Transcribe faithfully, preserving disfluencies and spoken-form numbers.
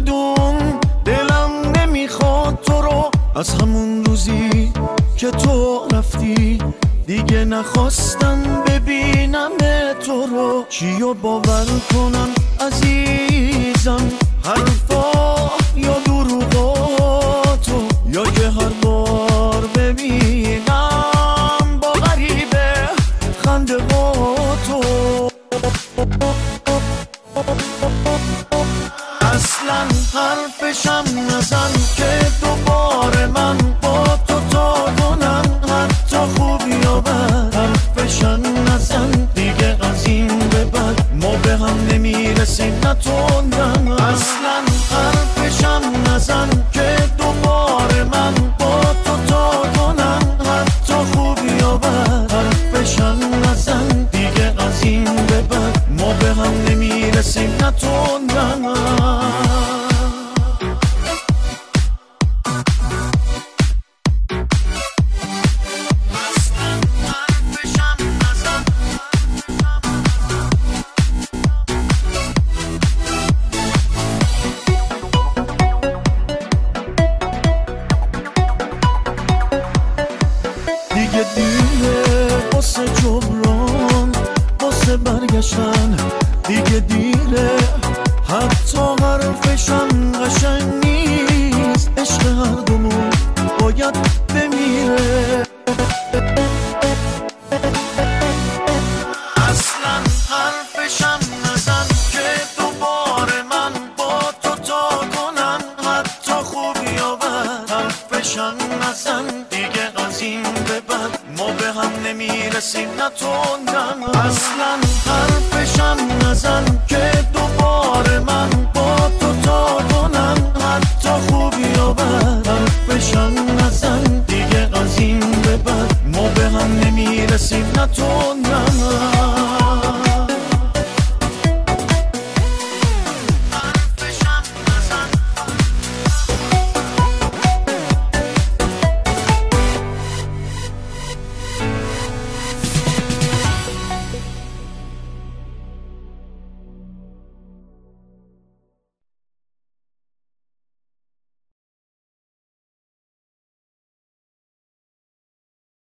بدون دلم نمیخواد تو رو. از همون روزی که تو رفتی دیگه نخواستم ببینم تو رو. چیو باور کنم عزیزم، حرفا یا دروغاتو، یا که هر بار ببینم با غریبه خنده با تو. اصلا حرفشم نزن که دوباره من با تو تا کنم، حتی خوب یا بد. حرفشم نزن دیگه از این به بعد ما به هم نمیرسیم نه تو نه من. اصلا حرفشم نزن که دوباره من با تو تا کنم، حتی خوب یا بد. حرفشم نزن دیگه از این به بعد ما به هم نمیرسیم نه تو نه من. دیگه دیره واسه جبران، واسه برگشتن دیگه دیره. حتی حرفشم قشنگ نیست، عشق هر دومون باید بمیره. اصلا حرفشم نزن که دوباره من با تو تا کنم، حتی خوب یا بد. حرفشم نزن دیگه از این به بعد ما به هم نمیرسیم نه تو نه من. اصلا